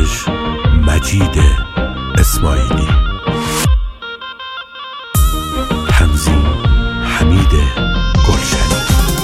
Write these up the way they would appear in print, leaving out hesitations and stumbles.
مونتاژ مجید اسماعیلی، تنظیم حمید گلشنی.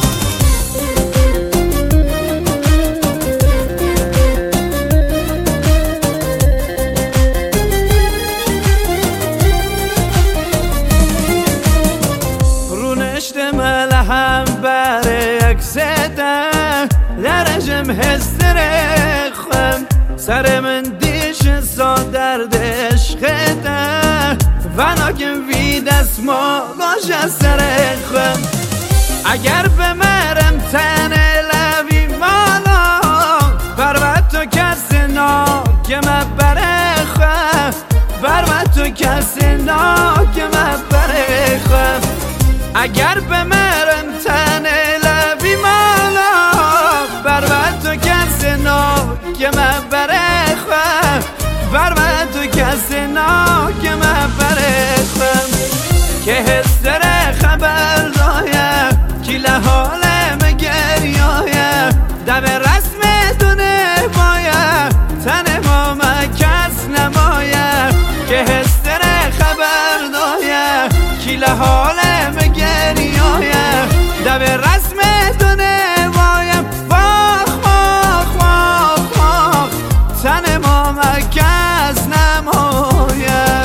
رونشت ملهم بر اکسده درجم هسترخم سر من دیش سادر دشخده وناکم وی دست ما باش سرخم اگر بمرم تن لبی مالا برمت تو کسی ناکه مبرخم برمت تو کسی ناکه مبرخم اگر بمرم تن لبی مالا برمت تو کسی ناکه مبرخم برمت تو کسی ناکه مبرخم که هستر خبر دایم کی لحالم گریایم دم رسم دونه بایم تن ما مکس نمایم که هستر خبر دایم کی لحالم گریایم دم رسم دونه بایم واخ واخ واخ واخ تن ما مکس نمایم.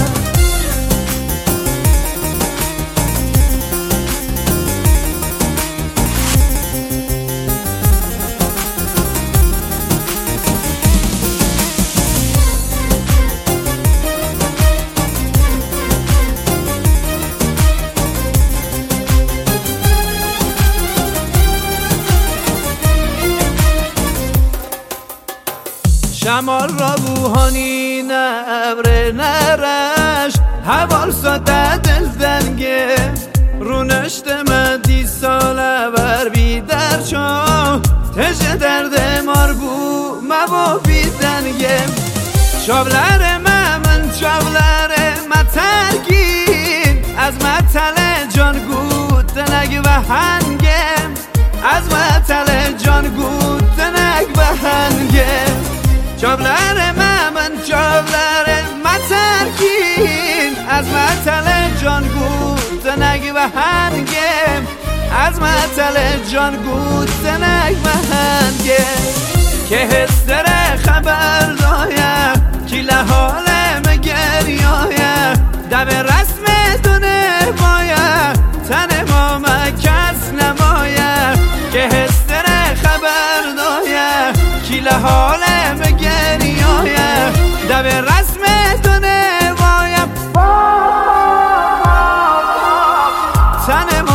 شمال را بوهانی نبر نرش حوال ساده دل دنگه رونشت مدی ساله بر بیدر چون تش درد مار بو مبا بیدنگه شابلر من شابلر مترگین از متل جان گود نگ و هنگم از متل جان گود نگ و هنگم شابلر من شابلر مترکین از متل جان گود نگ و هنگم از متل جان گود نگ و هنگم که هستر خبر دایم کی لحالم گریایم دم رسم دونه بایم تن ما مکس نمایم که هستر خبر دایم کی لحالم گریایم دم رسم دونه بایم تن ما